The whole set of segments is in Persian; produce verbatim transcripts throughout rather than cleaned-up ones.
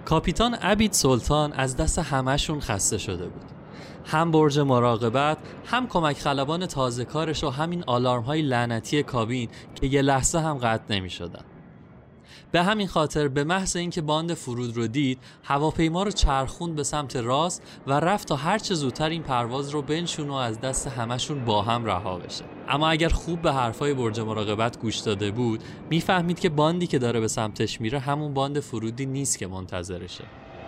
کاپیتان عبید سلطان از دست همه‌شون خسته شده بود. هم برج مراقبت، هم کمک خلبان تازه کارش و همین آلارم های لعنتی کابین که یه لحظه هم قطع نمی شدن. به همین خاطر به محض اینکه باند فرود رو دید، هواپیما رو چرخوند به سمت راست و رفت تا هر چه زودتر این پرواز رو بنشون و از دست همشون با هم رها بشه. اما اگر خوب به حرفای برج مراقبت گوش داده بود، میفهمید که باندی که داره به سمتش میره همون باند فرودی نیست که منتظرشه.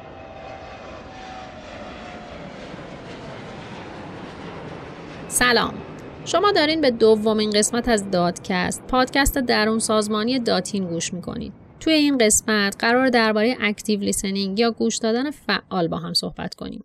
سلام، شما دارین به دومین قسمت از دادکست، پادکست درون سازمانی داتین گوش میکنید. توی این قسمت قرار درباره اکتیو لیسنینگ یا گوش دادن فعال با هم صحبت کنیم.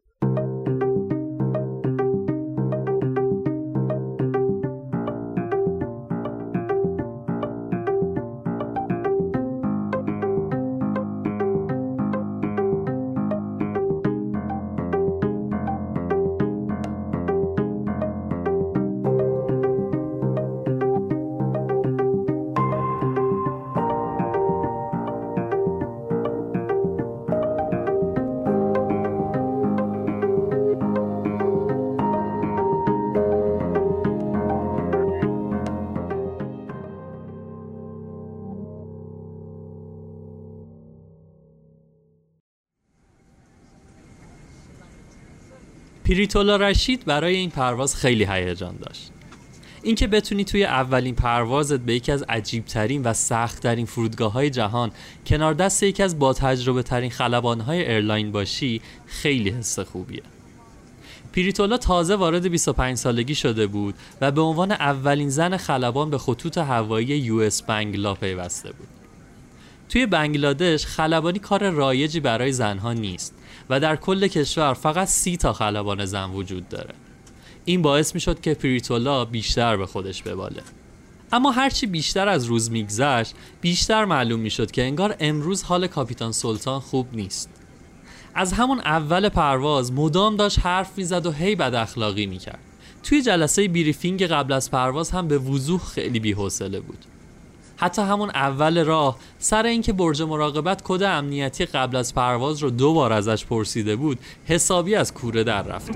پیریتولا رشید برای این پرواز خیلی هیجان داشت. اینکه بتونی توی اولین پروازت به یکی از عجیب‌ترین و سخت‌ترین فرودگاه‌های جهان کنار دست یکی از با تجربه ترین خلبان‌های ایرلاین باشی خیلی حس خوبیه. پیریتولا تازه وارد بیست و پنج سالگی شده بود و به عنوان اولین زن خلبان به خطوط هوایی یو اس بنگلا پیوسته بود. توی بنگلادش خلبانی کار رایجی برای زنها نیست و در کل کشور فقط سی تا خلبان زن وجود داره. این باعث می شد که پیریتولا بیشتر به خودش بباله. اما هرچی بیشتر از روز میگذشت بیشتر معلوم می شد که انگار امروز حال کاپیتان سلطان خوب نیست. از همون اول پرواز مدام داشت حرف می زد و هی بد اخلاقی می کرد. توی جلسه بریفینگ قبل از پرواز هم به وضوح خیلی بی‌حوصله بود. حتی همون اول راه سر اینکه برج مراقبت کد امنیتی قبل از پرواز رو دو بار ازش پرسیده بود حسابی از کوره در رفته.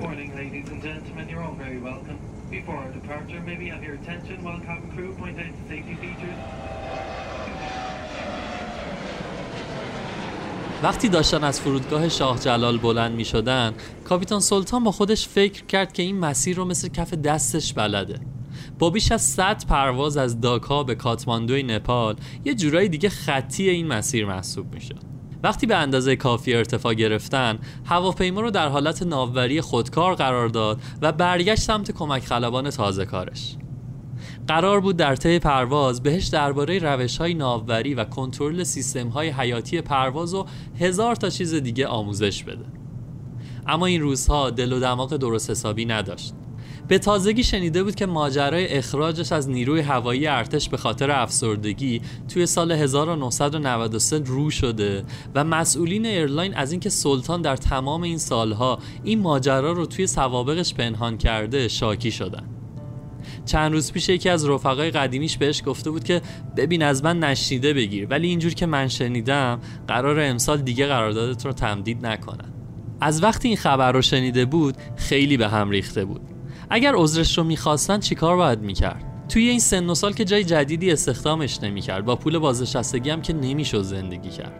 وقتی داشتن از فرودگاه شاه جلال بلند می شدن، کاپیتان سلطان با خودش فکر کرد که این مسیر رو مثل کف دستش بلده. با بیش از صد پرواز از داکا به کاتماندوی نپال یه جورایی دیگه خطی این مسیر محسوب میشه. وقتی به اندازه کافی ارتفاع گرفتن، هواپیما رو در حالت ناوبری خودکار قرار داد و برگشت سمت کمک خلبان تازه کارش. قرار بود در طی پرواز بهش درباره روش‌های ناوبری و کنترل سیستم‌های حیاتی پرواز و هزار تا چیز دیگه آموزش بده. اما این روزها دل و دماغ درست حسابی نداشت. به تازگی شنیده بود که ماجرای اخراجش از نیروی هوایی ارتش به خاطر افسردگی توی سال هزار و نهصد و نود و سه رو شده و مسئولین ایرلاین از اینکه سلطان در تمام این سالها این ماجرا رو توی سوابقش پنهان کرده شاکی شدن. چند روز پیش یکی از رفقای قدیمیش بهش گفته بود که ببین از من نشنیده بگیر، ولی اینجور که من شنیدم قرار امسال دیگه قراردادت رو تمدید نکنن. از وقتی این خبر رو شنیده بود خیلی به هم ریخته بود. اگر عذرش رو میخواستن چیکار باید میکرد؟ توی این سن و سال که جای جدیدی استخدامش نمیکرد، با پول بازنشستگی هم که نمیشد زندگی کرد.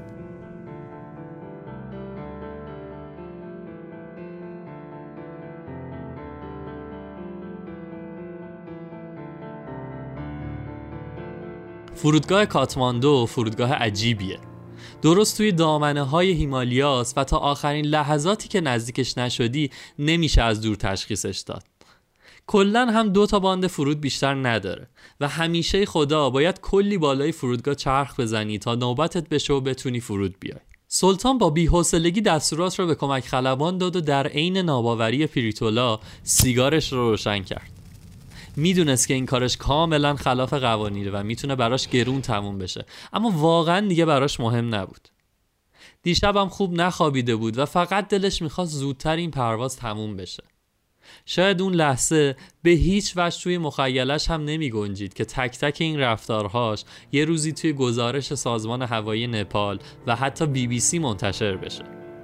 فرودگاه کاتماندو فرودگاه عجیبیه. درست توی دامنه های هیمالیاست و تا آخرین لحظاتی که نزدیکش نشدی نمیشه از دور تشخیصش داد. کلن هم دو تا باند فرود بیشتر نداره و همیشه خدا باید کلی بالای فرودگاه چرخ بزنی تا نوبتت بشه و بتونی فرود بیای. سلطان با بی‌حوصلگی دستورات رو به کمک خلبان داد و در عین ناباوری پیریتولا سیگارش رو روشن کرد. میدونست که این کارش کاملا خلاف قوانینه و میتونه براش گرون تموم بشه، اما واقعا دیگه براش مهم نبود. دیشب هم خوب نخوابیده بود و فقط دلش میخواست زودتر این پرواز تموم بشه. شاید اون لحظه به هیچ وجه توی مخیلش هم نمی گنجید که تک تک این رفتارهاش یه روزی توی گزارش سازمان هوایی نپال و حتی بی بی سی منتشر بشه.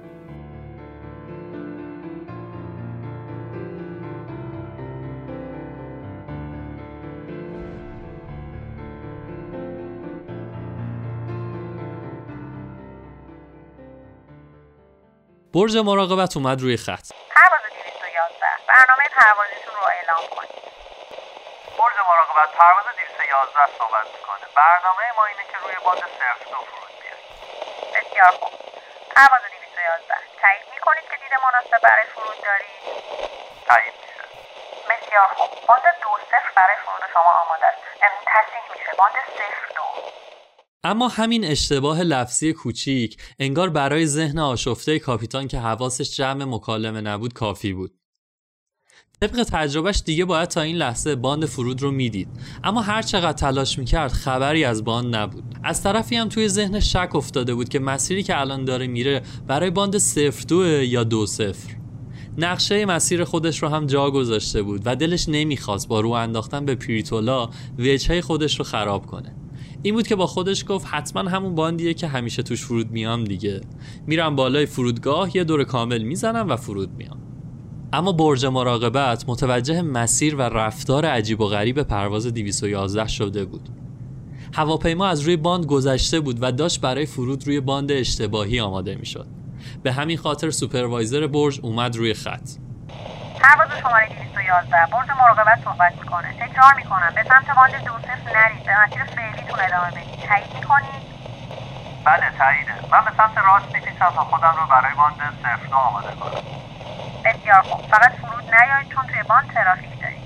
برج مراقبت اومد روی خط. پرواز دویست و یازده برنامه پروازتون رو اعلام کنید. برج مراقبت پرواز دویست و یازده صحبت میکنه. برنامه ما اینه که روی باند صفر دو فرود بیاد. بسیار خوب. پرواز دویست و یازده تایید میکنید که دید مناسب برای فرود دارید؟ تایید میشه. بسیار خوب. باند دو صفر برای فرود شما آماده است. تصحیح میشه. باند صفر دو. اما همین اشتباه لفظی کوچیک انگار برای ذهن آشفته کاپیتان که حواسش جمع مکالمه نبود کافی بود. طبق تجربهش دیگه باید تا این لحظه باند فرود رو میدید، اما هر چقدر تلاش میکرد خبری از باند نبود. از طرفی هم توی ذهن شک افتاده بود که مسیری که الان داره میره برای باند صفر دو یا دو صفر. نقشه مسیر خودش رو هم جا گذاشته بود و دلش نمیخواست با رو انداختن به پیریتولا وجهه خودش رو خراب کنه. این بود که با خودش گفت حتما همون باندیه که همیشه توش فرود میام دیگه. میرم بالای فرودگاه یه دور کامل میزنم و فرود میام. اما برج مراقبت متوجه مسیر و رفتار عجیب و غریب پرواز دویست و یازده شده بود. هواپیما از روی باند گذشته بود و داشت برای فرود روی باند اشتباهی آماده میشد. به همین خاطر سوپروایزر برج اومد روی خط. پرواز شماره دویست و یازده برج مراقبت صحبت میکنه. تکرار میکنم به سمت باند دو صفر نرید. به مسیر فعلیتون ادامه بدید. تایید میکنید؟ بله تاییده. من به سمت راست میپیچم تا خودم رو برای باند صفر دو آماده کنم. بسیار خوب. فقط فرود نیایید چون توی باند ترافیک دارید.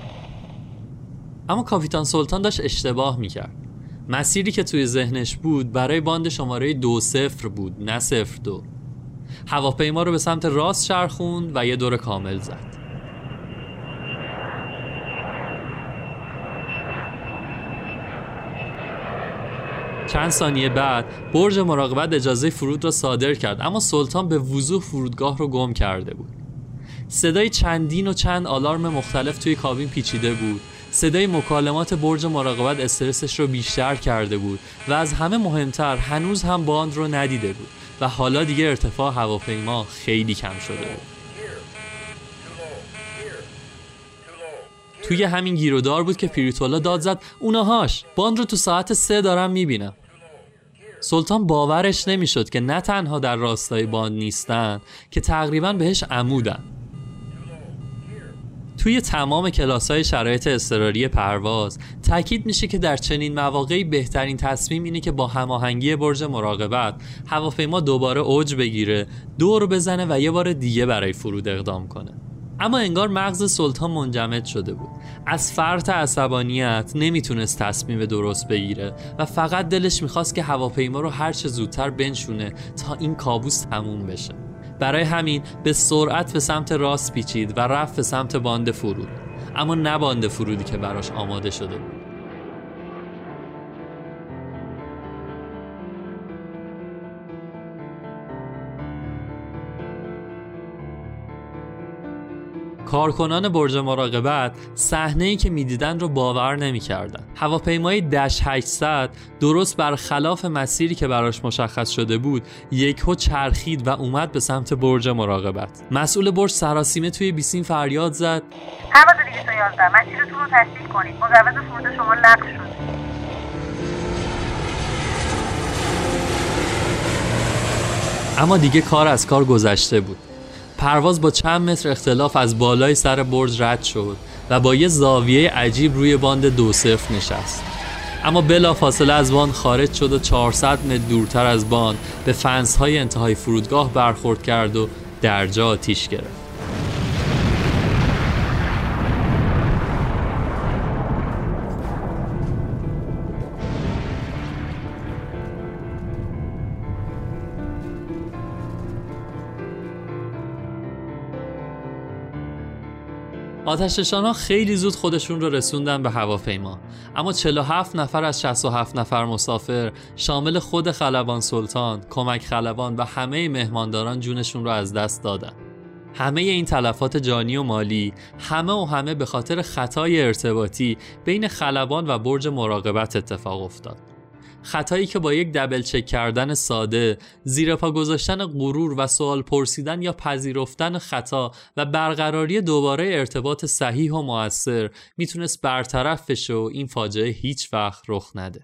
اما کاپیتان سلطان داشت اشتباه میکرد. مسیری که توی ذهنش بود برای باند شماره دو صفر بود، نه صفر دو. هواپیما رو به سمت راست چرخوند و یه دور کامل زد. چند ثانیه بعد برج مراقبت اجازه فرود را صادر کرد، اما سلطان به وضوح فرودگاه رو گم کرده بود. صدای چندین و چند آلارم مختلف توی کابین پیچیده بود. صدای مکالمات برج مراقبت استرسش رو بیشتر کرده بود و از همه مهمتر هنوز هم باند رو ندیده بود و حالا دیگه ارتفاع هواپیما خیلی کم شده بود. توی همین گیرودار بود که پیریتولا داد زد اونهاش باند رو تو ساعت سه دارم میبینم. سلطان باورش نمیشد که نه تنها در راستای باند نیستن که تقریبا بهش عمودن. توی تمام کلاس‌های شرایط اضطراری پرواز تاکید میشه که در چنین مواقعی بهترین تصمیم اینه که با هماهنگی برج مراقبت هواپیما دوباره اوج بگیره، دور بزنه و یه بار دیگه برای فرود اقدام کنه. اما انگار مغز سلطان منجمد شده بود. از فرط عصبانیت نمیتونست تصمیم درست بگیره و فقط دلش میخواست که هواپیما رو هر چه زودتر بنشونه تا این کابوس تموم بشه. برای همین به سرعت به سمت راست پیچید و رفت به سمت باند فرود، اما نه باند فرودی که براش آماده شده بود. کارکنان برج مراقبت صحنه‌ای که می‌دیدن رو باور نمی‌کردن. هواپیمای دش هشتصد درست برخلاف مسیری که براش مشخص شده بود یکهو چرخید و اومد به سمت برج مراقبت. مسئول برج سراسیمه توی بیسیم فریاد زد پرواز دویست و یازده مسیرتون رو تصحیح کنید. مجوز فرود شما لغو شد. اما دیگه کار از کار گذشته بود. پرواز با چند متر اختلاف از بالای سر برج رد شد و با یه زاویه عجیب روی باند دو صفر نشست. اما بلا فاصله از باند خارج شد و چهارصد متر دورتر از باند به فنس‌های انتهای فرودگاه برخورد کرد و در جا آتیش گرفت. آتش‌نشان‌ها خیلی زود خودشون رو رسوندن به هواپیما، اما چهل و هفت نفر از شصت و هفت نفر مسافر شامل خود خلبان سلطان، کمک خلبان و همه مهمانداران جونشون رو از دست دادن. همه این تلفات جانی و مالی همه و همه به خاطر خطای ارتباطی بین خلبان و برج مراقبت اتفاق افتاد. خطایی که با یک دبل چک کردن ساده، زیر پا گذاشتن غرور و سوال پرسیدن یا پذیرفتن خطا و برقراری دوباره ارتباط صحیح و مؤثر میتونست برطرف بشه و این فاجعه هیچ وقت رخ نده.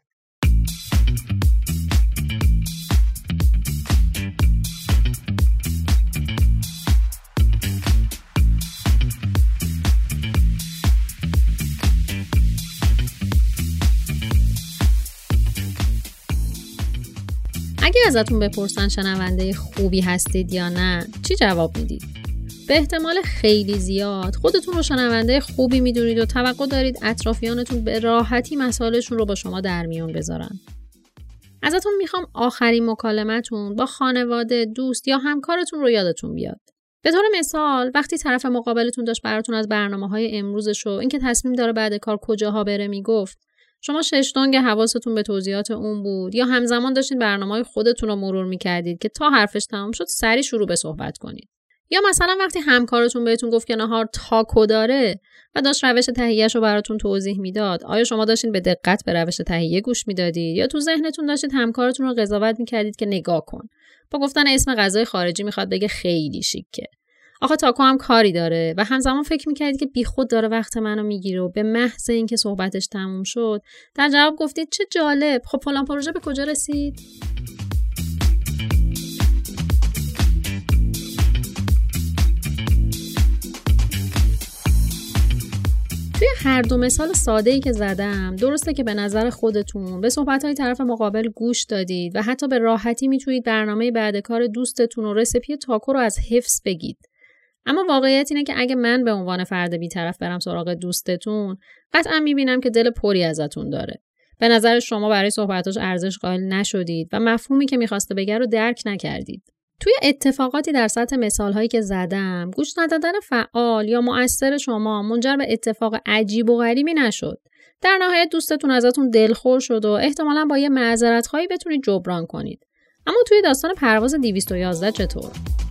اگه ازتون بپرسن شنونده خوبی هستید یا نه، چی جواب میدید؟ به احتمال خیلی زیاد خودتون رو شنونده خوبی میدونید و توقع دارید اطرافیانتون به راحتی مسائلشون رو با شما در میون بذارن. ازتون میخوام آخرین مکالمتون با خانواده، دوست یا همکارتون رو یادتون بیاد. به طور مثال وقتی طرف مقابلتون داشت براتون از برنامه‌های امروزش و اینکه تصمیم داره بعد کار کجاها بره میگفت، شما شش دنگ حواستون به توضیحات اون بود یا همزمان داشتین برنامه‌های خودتون رو مرور می‌کردید که تا حرفش تمام شد سری شروع به صحبت کنید. یا مثلا وقتی همکارتون بهتون گفت که نهار تاکو داره و داشت روش تهیه‌اش رو براتون توضیح میداد، آیا شما داشتین به دقت به روش تهیه گوش میدادید یا تو ذهنتون داشتید همکارتون رو قضاوت می‌کردید که نگاه کن، با گفتن اسم غذای خارجی میخواد بگه خیلی شیکه، آخه تاکو هم کاری داره، و همزمان فکر میکردید که بیخود داره وقت منو میگیره و به محض اینکه صحبتش تموم شد در جواب گفتید چه جالب، خب فلان پروژه به کجا رسید؟ توی هر دو مثال ساده‌ای که زدم درسته که به نظر خودتون به صحبت‌های طرف مقابل گوش دادید و حتی به راحتی میتونید برنامه بعد کار دوستتون و رسیپی تاکو رو از حفظ بگید. اما واقعیت اینه که اگه من به عنوان فرد بی‌طرف برم سراغ دوستتون، قطعا میبینم که دل پری ازتون داره. به نظر شما برای صحبتاش ارزش قائل نشدید و مفهومی که میخواسته بگه رو درک نکردید. توی اتفاقاتی در سطح مثالهایی که زدم، گوش ندادن فعال یا مؤثر شما منجر به اتفاق عجیب و غریبی نشد. در نهایت دوستتون ازتون دلخور شد و احتمالاً با یه معذرت‌خواهی بتونید جبران کنید. اما توی داستان پرواز دویست و یازده چطور؟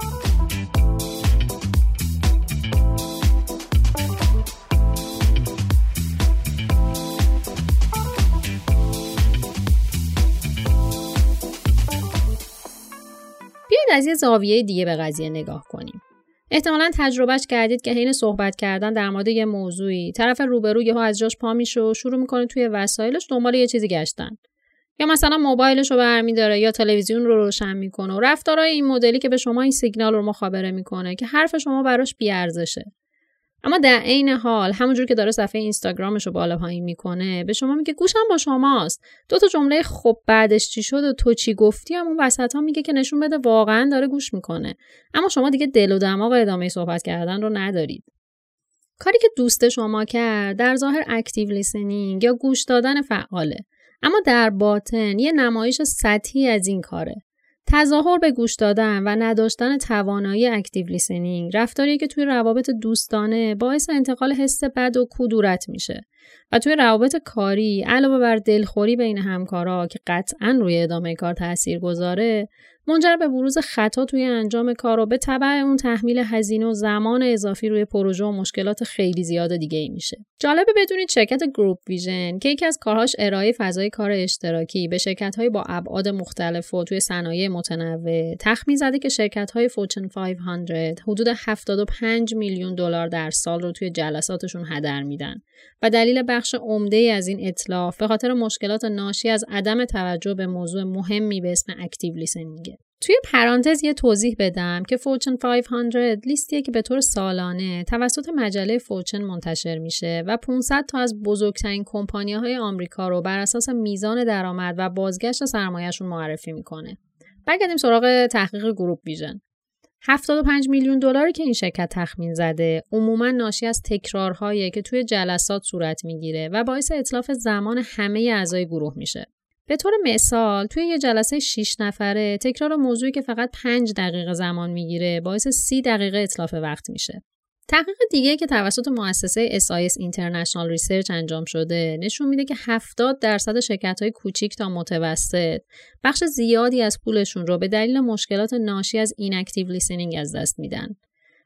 از یه زاویه دیگه به قضیه نگاه کنیم. احتمالاً تجربهش کردید که حین صحبت کردن در مورد یه موضوعی طرف روبرو یهو از جاش پا میشه و شروع میکنه توی وسایلش دنبال یه چیزی گشتن. یا مثلا موبایلش رو برمی‌داره یا تلویزیون رو روشن میکنه و رفتارهای این مدلی که به شما این سیگنال رو مخابره میکنه که حرف شما براش بی‌ارزشه. اما در عین حال همونجور که داره صفحه اینستاگرامش رو بالا پایین میکنه به شما میگه گوشم با شماست. دو تا جمله خب بعدش چی شد و تو چی گفتی هم اون وسطا میگه که نشون بده واقعا داره گوش میکنه. اما شما دیگه دل و دماغ ادامه صحبت کردن رو ندارید. کاری که دوست شما کرد در ظاهر اکتیو لیسنینگ یا گوش دادن فعاله، اما در باطن یه نمایش سطحی از این کاره. تظاهر به گوش دادن و نداشتن توانایی اکتیو لیسنینگ رفتاریه که توی روابط دوستانه باعث انتقال حس بد و کدورت میشه و توی روابط کاری علاوه بر دلخوری بین همکارا که قطعاً روی ادامه کار تأثیر گذاره، منجر به بروز خطا توی انجام کار و به تبع اون تحمیل هزینه و زمان اضافی روی پروژه و مشکلات خیلی زیاد دیگه ای میشه. جالبه بدونید شرکت گروپ ویژن که یکی از کارهاش ارائه فضای کار اشتراکی به شرکت‌های با ابعاد مختلف و توی صنایع متنوع، تخمین زده که شرکت‌های فورچن پانصد حدود هفتاد و پنج میلیون دلار در سال رو توی جلساتشون هدر میدن و دلیل بخش عمده‌ای از این اتلاف به خاطر مشکلات ناشی از عدم توجه به موضوع مهمی به اسم اکتیو لیسنینگ. توی پرانتز یه توضیح بدم که فورچن پانصد لیستیه که به طور سالانه توسط مجله فورچن منتشر میشه و پانصد تا از بزرگترین کمپانی‌های آمریکا رو بر اساس میزان درآمد و بازگشت سرمایه‌شون معرفی میکنه. برگردیم سراغ تحقیق گروپ ویژن. هفتاد و پنج میلیون دلاری که این شرکت تخمین زده عموماً ناشی از تکرارهایی که توی جلسات صورت میگیره و باعث اتلاف زمان همه اعضای گروه میشه. به طور مثال توی یه جلسه شش نفره تکرار موضوعی که فقط پنج دقیقه زمان میگیره باعث سی دقیقه اتلاف وقت میشه. تحقیق دیگه که توسط مؤسسه اس آی اس International Research انجام شده نشون میده که هفتاد درصد شرکت‌های کوچیک تا متوسط بخش زیادی از پولشون رو به دلیل مشکلات ناشی از ایناکتیو لیسنینگ از دست میدن.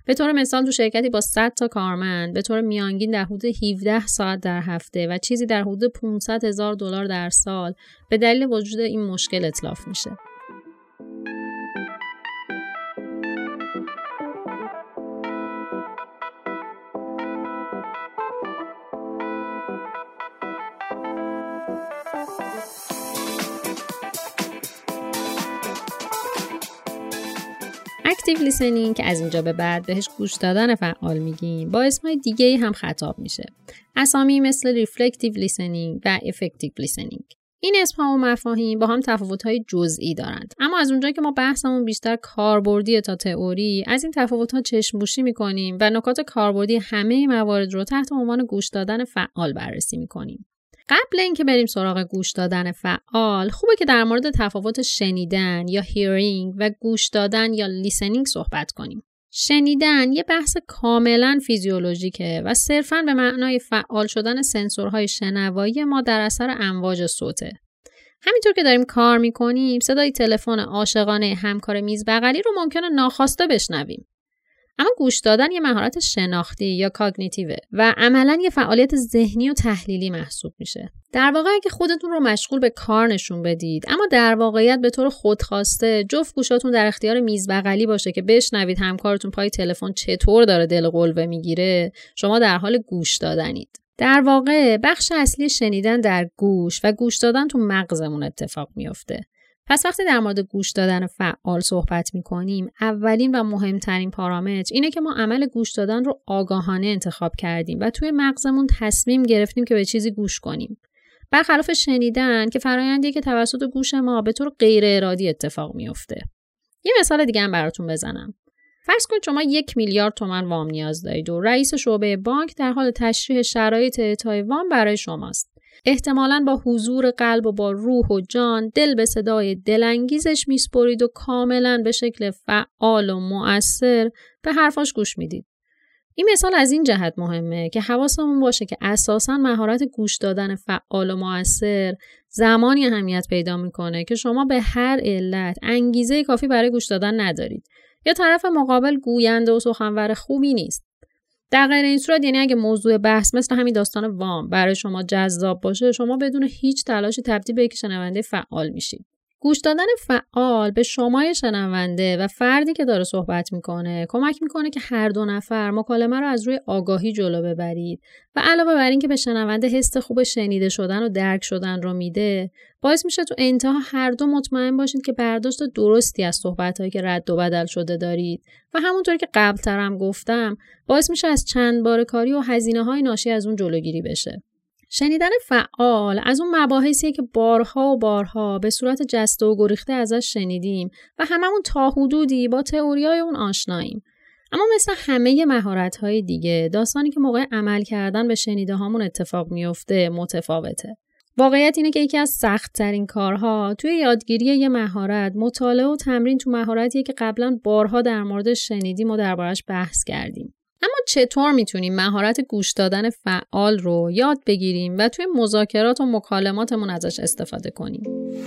به طور مثال تو شرکتی با صد تا کارمند به طور میانگین در حدود هفده ساعت در هفته و چیزی در حدود پانصد هزار دلار در سال به دلیل وجود این مشکل اتلاف میشه. اکتیو لیسنینگ که از اینجا به بعد بهش گوش دادن فعال میگیم با اسمای دیگه هم خطاب میشه. اسامی مثل ریفلکتیو لیسنینگ و افکتیو لیسنینگ. این اسم‌ها و مفاهیم با هم تفاوت‌های جزئی دارند. اما از اونجایی که ما بحثمون بیشتر کاربردی تا تئوری، از این تفاوت‌ها چشم‌پوشی می‌کنیم و نکات کاربردی همه موارد رو تحت عنوان گوش دادن فعال بررسی می‌کنیم. قبل اینکه بریم سراغ گوش دادن فعال، خوبه که در مورد تفاوت شنیدن یا hearing و گوش دادن یا listening صحبت کنیم. شنیدن یه بحث کاملاً فیزیولوژیکه و صرفاً به معنای فعال شدن سنسورهای شنوایی ما در اثر امواج صوته. همینطور که داریم کار میکنیم، صدای تلفن عاشقانه همکار میز بغلی رو ممکنه ناخواسته بشنویم. اما گوش دادن یه مهارت شناختی یا کاگنیتیوه و عملاً یه فعالیت ذهنی و تحلیلی محسوب میشه. در واقع اگه خودتون رو مشغول به کار نشون بدید، اما در واقعیت به طور خودخواسته جفت گوشاتون در اختیار میز بغلی باشه که بشنوید همکارتون پای تلفن چطور داره دل قلوه میگیره، شما در حال گوش دادنید. در واقع بخش اصلی شنیدن در گوش و گوش دادن تو مغزمون اتفاق میفته. پس وقتی در مورد گوش دادن فعال صحبت می‌کنیم، اولین و مهمترین پارامتر اینه که ما عمل گوش دادن رو آگاهانه انتخاب کردیم و توی مغزمون تصمیم گرفتیم که به چیزی گوش کنیم. برخلاف شنیدن که فرآیندیه که توسط گوش ما به طور غیر ارادی اتفاق میفته. یه مثال دیگه هم براتون بزنم. فرض کنید شما یک میلیارد تومان وام نیاز دارید و رئیس شعبه بانک در حال تشریح شرایط اعطای وام برای شماست. احتمالاً با حضور قلب و با روح و جان دل به صدای دلانگیزش میسپرید و کاملاً به شکل فعال و مؤثر به حرفاش گوش میدید. این مثال از این جهت مهمه که حواسمون باشه که اساساً مهارت گوش دادن فعال و مؤثر زمانی اهمیت پیدا میکنه که شما به هر علت انگیزه کافی برای گوش دادن ندارید یا طرف مقابل گوینده و سخنور خوبی نیست. در غیر این صورت، یعنی اگه موضوع بحث مثل همین داستان وام برای شما جذاب باشه، شما بدون هیچ تلاشی تبدیل به یک شنونده فعال میشید. گوش دادن فعال به شما شنونده و فردی که داره صحبت میکنه کمک میکنه که هر دو نفر مکالمه رو از روی آگاهی جلو ببرید و علاوه بر این که به شنونده حس خوب شنیده شدن و درک شدن رو میده، باعث میشه تو انتها هر دو مطمئن باشید که برداشت درستی از صحبتایی که رد و بدل شده دارید و همونطور که قبلترم گفتم باعث میشه از چند بار کاری و هزینه‌های ناشی از اون جلوگیری بشه. شنیدن فعال از اون مباحثیه که بارها و بارها به صورت جسته و گریخته ازش شنیدیم و هممون تا حدودی با تئوریای اون آشناییم. اما مثل همه مهارت‌های دیگه، داستانی که موقع عمل کردن به شنیده هامون اتفاق میفته متفاوته. واقعیت اینه که یکی از سخت‌ترین کارها توی یادگیری یه مهارت، مطالعه و تمرین تو مهارتیه که قبلا بارها در موردش شنیدیم و دربارش بحث کردیم. اما چطور میتونیم مهارت گوش دادن فعال رو یاد بگیریم و توی مذاکرات و مکالماتمون ازش استفاده کنیم؟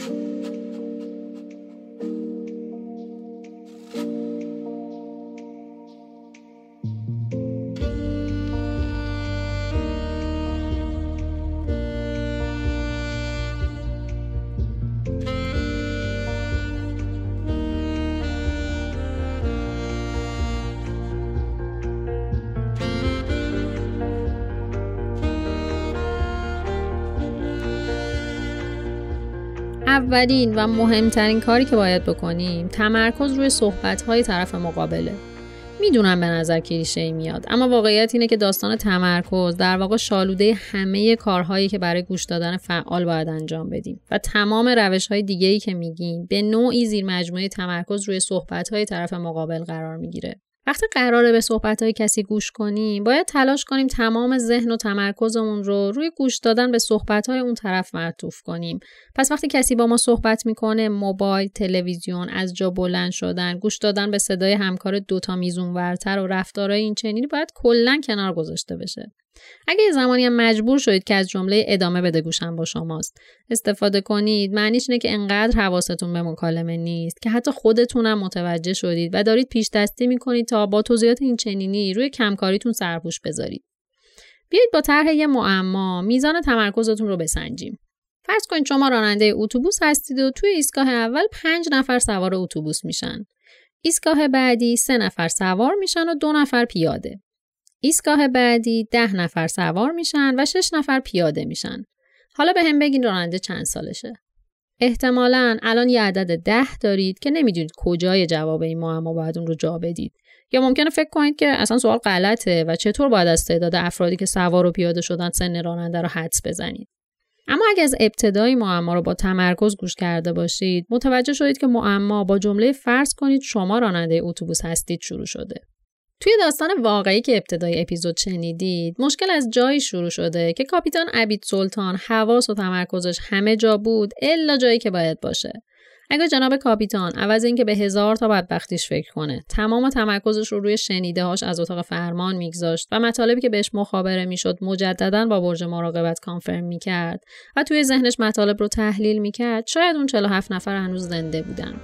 اولین و مهمترین کاری که باید بکنیم تمرکز روی صحبت‌های طرف مقابله. میدونم به نظر کلیشه‌ای میاد، اما واقعیت اینه که داستان تمرکز در واقع شالوده همه کارهایی که برای گوش دادن فعال باید انجام بدیم و تمام روش‌های دیگه‌ای که میگیم به نوعی زیر مجموعه تمرکز روی صحبت‌های طرف مقابل قرار میگیره. وقتی قراره به صحبت‌های کسی گوش کنیم، باید تلاش کنیم تمام ذهن و تمرکزمون رو روی گوش دادن به صحبت‌های اون طرف معطوف کنیم. پس وقتی کسی با ما صحبت میکنه، موبایل، تلویزیون، از جا بلند شدن، گوش دادن به صدای همکار دوتا میزون ورتر و رفتارهای این چنینی باید کلاً کنار گذاشته بشه. اگه یه زمانی هم مجبور شدید که از جمله ادامه بده گوشم با شماست استفاده کنید، معنیش اینه که انقدر حواستون به مکالمه نیست که حتی خودتونم متوجه شدید و دارید پیش دستی میکنید تا با توضیحات این چنینی روی کمکاریتون سرپوش بذارید. بیایید با طرح یه معما میزان تمرکزتون رو بسنجیم. فرض کنید شما راننده اتوبوس هستید و توی ایستگاه اول پنج نفر سوار اتوبوس میشن. ایستگاه بعدی سه نفر سوار میشن و دو نفر پیاده. ایستگاه بعدی ده نفر سوار میشن و شش نفر پیاده میشن. حالا به هم بگین راننده چند سالشه. احتمالاً الان یه عدد ده دارید که نمیدونید کجای جواب این معما باید اون رو جا بدید. یا ممکنه فکر کنید که اصلا سوال غلطه و چطور باید از تعداد افرادی که سوار و پیاده شدن سن راننده رو حدس بزنید. اما اگه از ابتدای معما رو با تمرکز گوش کرده باشید، متوجه شدید که معما با جمله فرض کنید شما راننده اتوبوس هستید شروع شده. توی داستان واقعی که ابتدای اپیزود شنیدید، مشکل از جایی شروع شده که کاپیتان عبید سلطان حواس و تمرکزش همه جا بود الا جایی که باید باشه. اگه جناب کاپیتان عوض این که به هزار تا بدبختیش فکر کنه، تمام تمرکزش رو روی شنیده‌هاش از اتاق فرمان میگذاشت و مطالبی که بهش مخابره میشد مجدداً با برج مراقبت کانفرم میکرد و توی ذهنش مطالب رو تحلیل میکرد، شاید اون چهل و هفت نفر هنوز زنده بودند.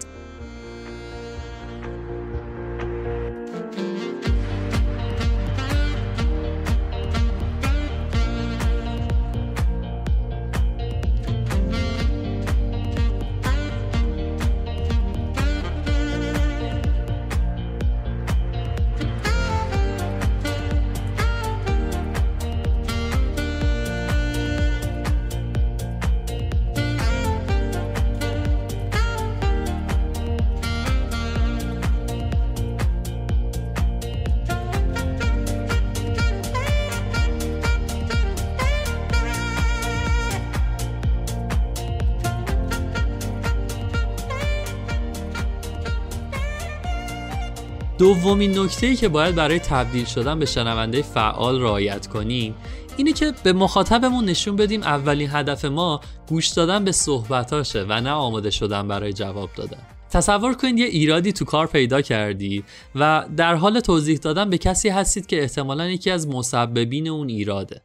دومین نکته‌ای که باید برای تبدیل شدن به شنونده فعال رعایت کنیم اینه که به مخاطبمون نشون بدیم اولین هدف ما گوش دادن به صحبتاشه و نه آماده شدن برای جواب دادن. تصور کنید یه ایرادی تو کار پیدا کردی و در حال توضیح دادن به کسی هستید که احتمالاً یکی از مسببین اون ایراده.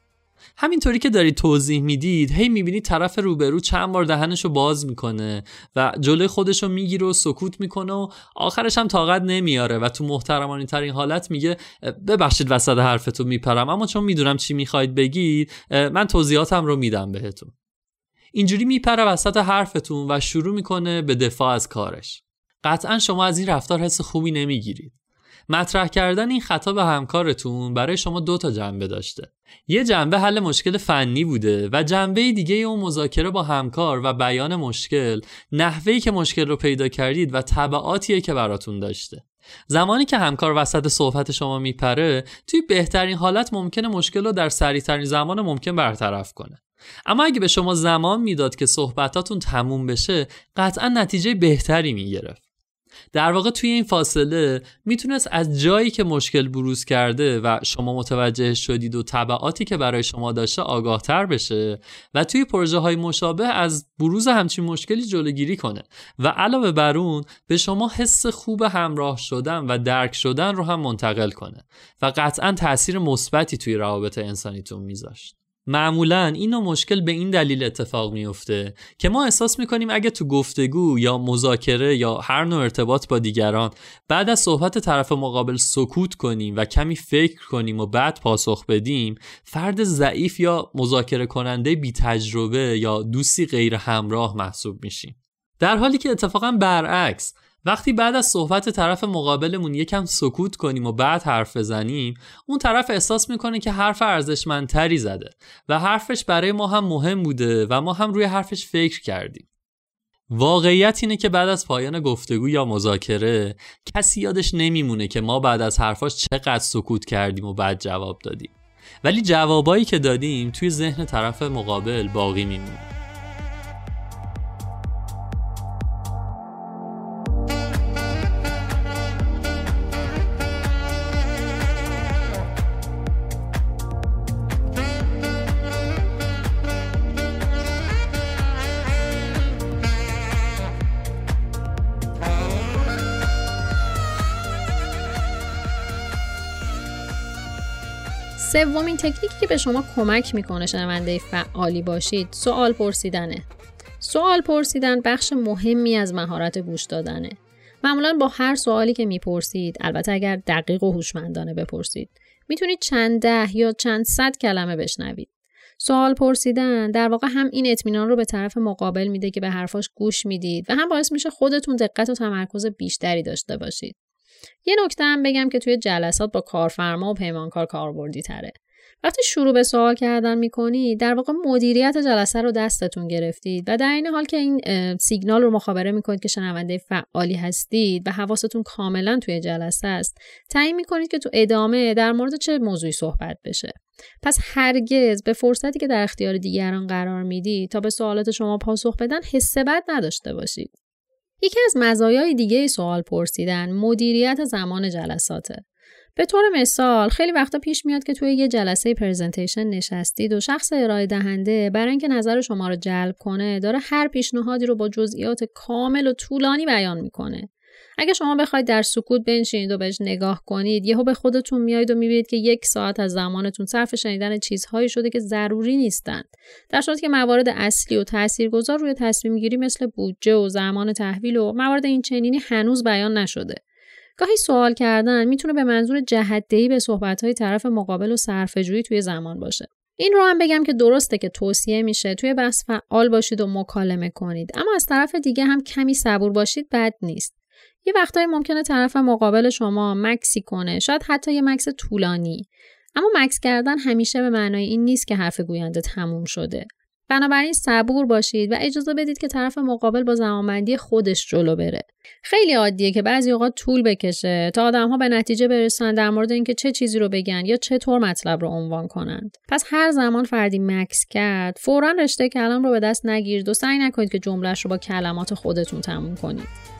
همینطوری که دارید توضیح میدید هی میبینید طرف روبرو چند بار دهنشو باز میکنه و جلوی خودشو میگیره و سکوت میکنه و آخرش هم طاقت نمیاره و تو محترمانه ترین حالت میگه ببخشید وسط حرفتون میپرم اما چون میدونم چی میخواید بگید من توضیحاتم رو میدم بهتون. اینجوری میپره وسط حرفتون و شروع میکنه به دفاع از کارش. قطعا شما از این رفتار حس خوبی نمیگیرید. مطرح کردن این خطا به همکارتون برای شما دو تا جنبه داشته. یه جنبه حل مشکل فنی بوده و جنبه دیگه اون مذاکره با همکار و بیان مشکل، نحوهی که مشکل رو پیدا کردید و تبعاتیه که براتون داشته. زمانی که همکار وسط صحبت شما میپره، توی بهترین حالت ممکنه مشکل رو در سریع‌ترین زمان ممکن برطرف کنه. اما اگه به شما زمان میداد که صحبتاتون تموم بشه، قطعا نتیجه بهتری میگرفت. در واقع توی این فاصله میتونست از جایی که مشکل بروز کرده و شما متوجه شدید و تبعاتی که برای شما داشته آگاهتر بشه و توی پروژه های مشابه از بروز همچین مشکلی جلوگیری کنه و علاوه بر اون به شما حس خوب همراه شدن و درک شدن رو هم منتقل کنه و قطعاً تأثیر مثبتی توی روابط انسانیتون میذاشت. معمولاً این نوع مشکل به این دلیل اتفاق میفته که ما احساس میکنیم اگه تو گفتگو یا مذاکره یا هر نوع ارتباط با دیگران بعد از صحبت طرف مقابل سکوت کنیم و کمی فکر کنیم و بعد پاسخ بدیم، فرد ضعیف یا مذاکره کننده بی تجربه یا دوستی غیر همراه محسوب میشیم. در حالی که اتفاقاً برعکس، وقتی بعد از صحبت طرف مقابلمون یکم سکوت کنیم و بعد حرف بزنیم، اون طرف احساس میکنه که حرف ارزشمندتری زده و حرفش برای ما هم مهم بوده و ما هم روی حرفش فکر کردیم. واقعیت اینه که بعد از پایان گفتگو یا مذاکره کسی یادش نمیمونه که ما بعد از حرفاش چقدر سکوت کردیم و بعد جواب دادیم، ولی جوابایی که دادیم توی ذهن طرف مقابل باقی میمونه. سومین تکنیکی که به شما کمک میکنه شنونده فعالی باشید سوال پرسیدنه. سوال پرسیدن بخش مهمی از مهارت گوش دادنه. معمولاً با هر سوالی که میپرسید، البته اگر دقیق و هوشمندانه بپرسید، میتونید چند ده یا چند صد کلمه بشنوید. سوال پرسیدن در واقع هم این اطمینان رو به طرف مقابل میده که به حرفاش گوش میدید و هم باعث میشه خودتون دقت و تمرکز بیشتری داشته باشید. یه نکته هم بگم که توی جلسات با کارفرما و پیمانکار کاربردی تره. وقتی شروع به سوال کردن میکنید در واقع مدیریت جلسه رو دستتون گرفتید و در این حال که این سیگنال رو مخابره میکنید که شنونده فعالی هستید و حواستون کاملا توی جلسه است، تعیین میکنید که تو ادامه در مورد چه موضوعی صحبت بشه. پس هرگز به فرصتی که در اختیار دیگران قرار میدید تا به سوالات شما پاسخ بدن حس بد نداشته باشید. یکی از مزایای دیگه سوال پرسیدن مدیریت زمان جلساته. به طور مثال خیلی وقتا پیش میاد که توی یه جلسه پرزنتیشن نشستید و شخص ارائه دهنده برای اینکه نظر شما رو جلب کنه داره هر پیشنهادی رو با جزئیات کامل و طولانی بیان میکنه. اگه شما بخواید در سکوت بنشینید و بهش نگاه کنید، یهو به خودتون میایید و میبینید که یک ساعت از زمانتون صرف شنیدن چیزهایی شده که ضروری نیستند، در صورتی که موارد اصلی و تاثیرگذار روی تصمیم گیری مثل بودجه و زمان تحویل و موارد این چنینی هنوز بیان نشده. گاهی سوال کردن میتونه به منظور جهت‌دهی به صحبت‌های طرف مقابل و صرفه‌جویی توی زمان باشه. این رو هم بگم که درسته که توصیه میشه توی بحث فعال باشید و مکالمه کنید، اما از طرف دیگه هم کمی صبور باشید بد نیست. یه وقتایی ممکنه طرف مقابل شما مکسی کنه، شاید حتی یه مکس طولانی. اما مکس کردن همیشه به معنای این نیست که حرف گوینده تموم شده. بنابراین صبور باشید و اجازه بدید که طرف مقابل با زمانبندی خودش جلو بره. خیلی عادیه که بعضی اوقات طول بکشه تا آدم‌ها به نتیجه برسن در مورد اینکه چه چیزی رو بگن یا چطور مطلب رو عنوان کنند. پس هر زمان فردی مکس کرد، فوراً رشته کلام رو به دست نگیرید و سعی نکنید که جمله‌اش رو با کلمات خودتون تموم کنید.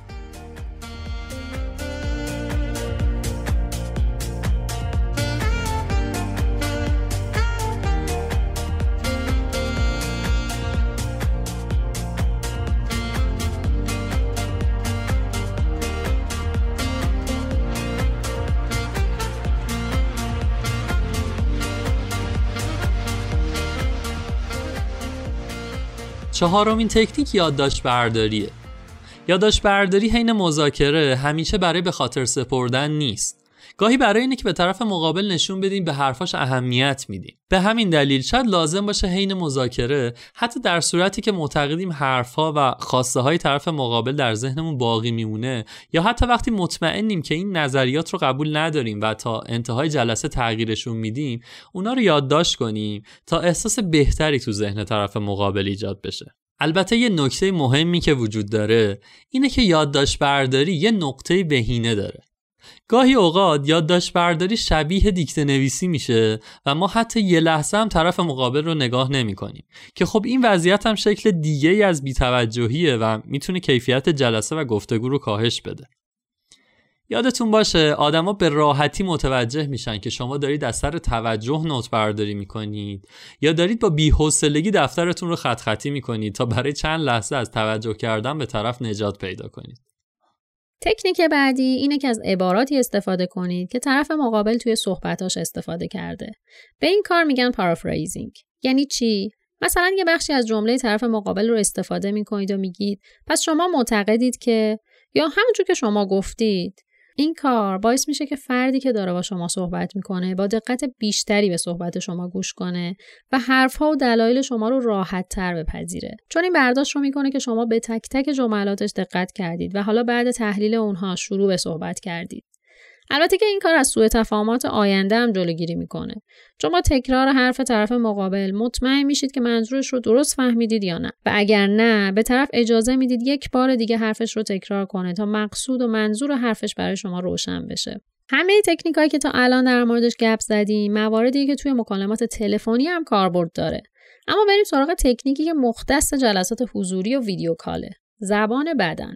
چهارمین تکنیک یادداشت برداریه. یادداشت برداری حین مذاکره همیشه برای به خاطر سپردن نیست. گاهی برای اینه که به طرف مقابل نشون بدیم به حرفاش اهمیت میدیم. به همین دلیل شاید لازم باشه حین مذاکره، حتی در صورتی که معتقدیم حرفا و خواسته های طرف مقابل در ذهنمون باقی میمونه، یا حتی وقتی مطمئنیم که این نظریات رو قبول نداریم و تا انتهای جلسه تغییرشون میدیم، اونا رو یادداشت کنیم تا احساس بهتری تو ذهن طرف مقابل ایجاد بشه. البته یه نکته مهمی که وجود داره اینه که یادداشت برداری یه نقطه بهینه داره. گاهی اوقات یادداشت برداری شبیه دیکته نویسی میشه و ما حتی یه لحظه هم طرف مقابل رو نگاه نمی کنیم که خب این وضعیت هم شکل دیگه ای از بی‌توجهیه و میتونه کیفیت جلسه و گفتگو رو کاهش بده. یادتون باشه آدما به راحتی متوجه میشن که شما دارید از سر توجه نوت برداری میکنید یا دارید با بی‌حوصلگی دفترتون رو خط خطی میکنید تا برای چند لحظه از توجه کردن به طرف نجات پیدا کنید. تکنیک بعدی اینه که از عباراتی استفاده کنید که طرف مقابل توی صحبتاش استفاده کرده. به این کار میگن پارافریزینگ. یعنی چی؟ مثلا یه بخشی از جمله طرف مقابل رو استفاده میکنید و میگید پس شما معتقدید که، یا همونجور که شما گفتید. این کار باعث میشه که فردی که داره با شما صحبت میکنه با دقت بیشتری به صحبت شما گوش کنه و حرفها و دلایل شما رو راحت تر بپذیره، چون این برداشت رو میکنه که شما به تک تک جملاتش دقت کردید و حالا بعد تحلیل اونها شروع به صحبت کردید. البته که این کار از سوء تفاهمات آینده هم جلوگیری میکنه، چون با تکرار حرف طرف مقابل مطمئن میشید که منظورش رو درست فهمیدید یا نه، و اگر نه به طرف اجازه میدید یک بار دیگه حرفش رو تکرار کنه تا مقصود و منظور حرفش برای شما روشن بشه. همه تکنیکایی که تا الان در موردش گپ زدیم مواردی که توی مکالمات تلفنی هم کاربرد داره. اما بریم سراغ تکنیکی که مختص جلسات حضوری و ویدیو کاله، زبان بدن.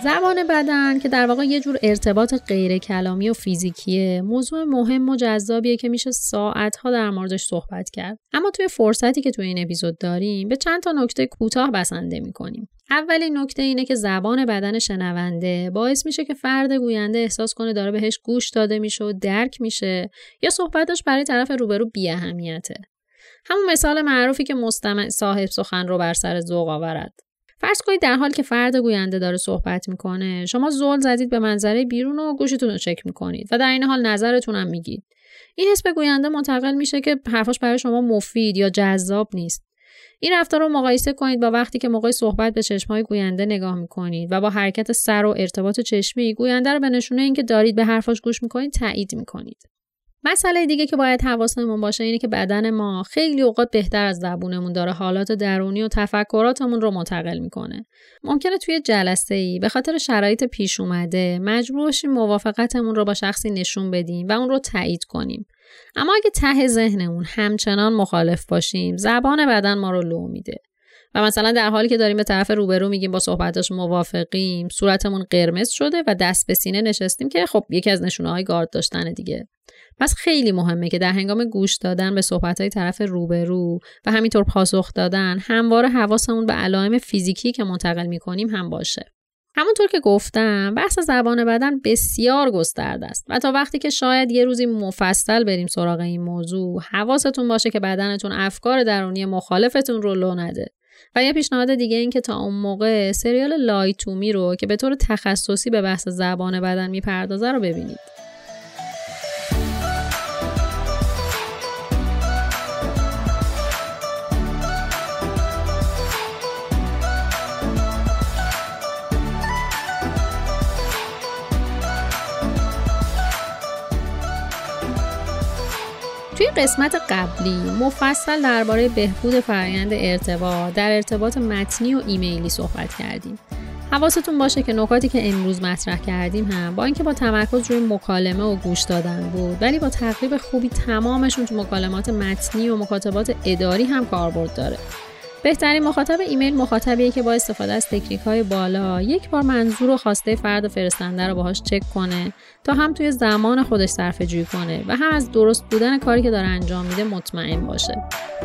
زبان بدن که در واقع یه جور ارتباط غیر کلامی و فیزیکیه، موضوع مهم و جذابیه که میشه ساعت‌ها در موردش صحبت کرد. اما توی فرصتی که توی این اپیزود داریم به چند تا نکته کوتاه بسنده می‌کنیم. اولین نکته اینه که زبان بدن شنونده باعث میشه که فرد گوینده احساس کنه داره بهش گوش داده میشه و درک میشه یا صحبتش برای طرف روبرو بی‌اهمیته. همون مثال معروفی که مستمع صاحب سخن رو بر سر ذوق آورد. فرض کنید در حالی که فرد گوینده داره صحبت میکنه شما زل زدید به منظره بیرون و گوشتون رو چک میکنید و در این حال نظرتون هم میگید. این حس به گوینده منتقل میشه که حرفاش برای شما مفید یا جذاب نیست. این رفتار رو مقایسه کنید با وقتی که موقع صحبت به چشم‌های گوینده نگاه میکنید و با حرکت سر و ارتباط چشمی گوینده رو به نشونه اینکه دارید به حرفاش گوش میکنید تایید میکنید. مسئله دیگه که باید حواسمون باشه اینه که بدن ما خیلی اوقات بهتر از زبونمون داره حالات درونی و تفکراتمون رو منتقل میکنه. ممکنه توی جلسه‌ای به خاطر شرایط پیش اومده مجبور بشیم موافقتمون رو با شخصی نشون بدیم و اون رو تایید کنیم. اما اگه ته ذهنمون همچنان مخالف باشیم، زبان بدن ما رو لو میده. و مثلا در حالی که داریم به طرف روبرو میگیم با صحبتاش موافقیم، صورتمون قرمز شده و دست به سینه نشستیم که خب یکی از نشونه‌های گارد داشتن دیگه. پس خیلی مهمه که در هنگام گوش دادن به صحبت‌های طرف روبرو و همینطور پاسخ دادن همواره حواسمون به علائم فیزیکی که منتقل می‌کنیم هم باشه. همونطور که گفتم بحث زبان بدن بسیار گسترده است و تا وقتی که شاید یه روزی مفصل بریم سراغ این موضوع حواستون باشه که بدنتون افکار درونی مخالفتون رو لو نده. و یه پیشنهاد دیگه این که تا اون موقع سریال لای تو می رو که به طور تخصصی به بحث زبان بدن میپردازه رو ببینید. توی قسمت قبلی مفصل درباره بهبود فرآیند ارتباط در ارتباط متنی و ایمیلی صحبت کردیم. حواستون باشه که نکاتی که امروز مطرح کردیم هم با اینکه با تمرکز روی مکالمه و گوش دادن بود ولی با تقریب خوبی تمامشون تو مکالمات متنی و مکاتبات اداری هم کاربرد داره. بهترین مخاطب ایمیل مخاطبیه که با استفاده از تکنیک‌های بالا یک بار منظور و خواسته فرد فرستنده رو باهاش چک کنه تا هم توی زمان خودش صرفه‌جویی کنه و هم از درست بودن کاری که داره انجام میده مطمئن باشه.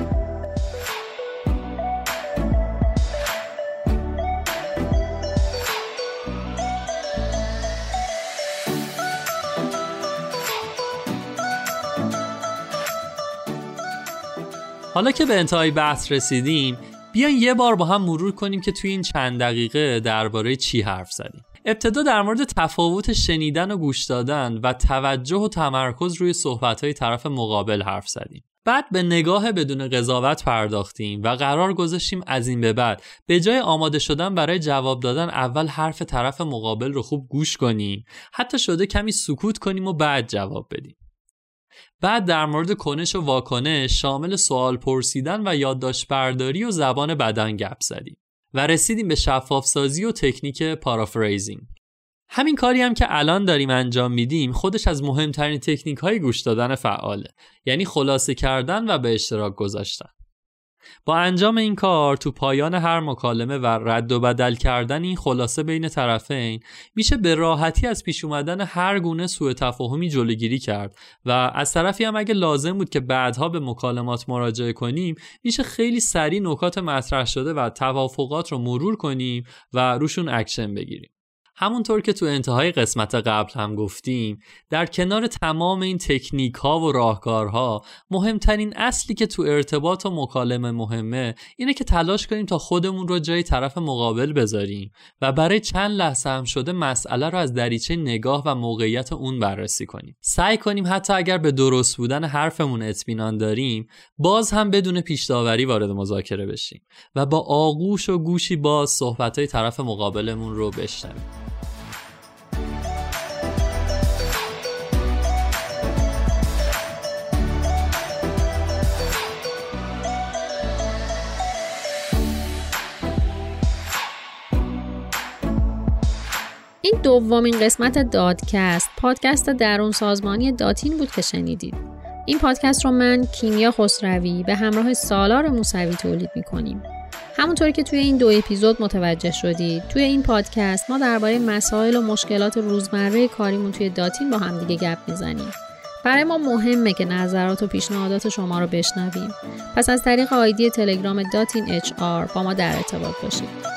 حالا که به انتهای بحث رسیدیم بیاین یه بار با هم مرور کنیم که توی این چند دقیقه درباره چی حرف زدیم. ابتدا در مورد تفاوت شنیدن و گوش دادن و توجه و تمرکز روی صحبت‌های طرف مقابل حرف زدیم. بعد به نگاه بدون قضاوت پرداختیم و قرار گذاشتیم از این به بعد به جای آماده شدن برای جواب دادن اول حرف طرف مقابل رو خوب گوش کنیم، حتی شده کمی سکوت کنیم و بعد جواب بدیم. بعد در مورد کنش و واکنش شامل سوال پرسیدن و یادداشت برداری و زبان بدن گپ زدیم و رسیدیم به شفاف سازی و تکنیک پارافریزینگ. همین کاری هم که الان داریم انجام میدیم خودش از مهمترین تکنیک های گوش دادن فعاله، یعنی خلاصه کردن و به اشتراک گذاشتن. با انجام این کار تو پایان هر مکالمه و رد و بدل کردن این خلاصه بین طرفین میشه به راحتی از پیش اومدن هر گونه سوء تفاهمی جلوگیری کرد و از طرفی هم اگه لازم بود که بعدها به مکالمات مراجعه کنیم میشه خیلی سریع نکات مطرح شده و توافقات رو مرور کنیم و روشون اکشن بگیریم. همونطور که تو انتهای قسمت قبل هم گفتیم در کنار تمام این تکنیک ها و راهکارها مهمترین اصلی که تو ارتباط و مکالمه مهمه اینه که تلاش کنیم تا خودمون رو جای طرف مقابل بذاریم و برای چند لحظه هم شده مسئله رو از دریچه نگاه و موقعیت اون بررسی کنیم. سعی کنیم حتی اگر به درست بودن حرفمون اطمینان داریم باز هم بدون پیش داوری وارد مذاکره بشیم و با آغوش و گوشی باز صحبت‌های طرف مقابلمون رو بشنویم. این دومین قسمت دادکست، پادکست درون سازمانی داتین بود که شنیدید. این پادکست رو من کیمیا خسروی به همراه سالار موسوی تولید می‌کنیم. همونطوری که توی این دو اپیزود متوجه شدید، توی این پادکست ما درباره مسائل و مشکلات روزمره کاریمون توی داتین با هم دیگه گپ میزنیم. برای ما مهمه که نظرات و پیشنهادات شما رو بشنویم. پس از طریق آیدی تلگرام داتین اچ آر با ما در ارتباط باشید.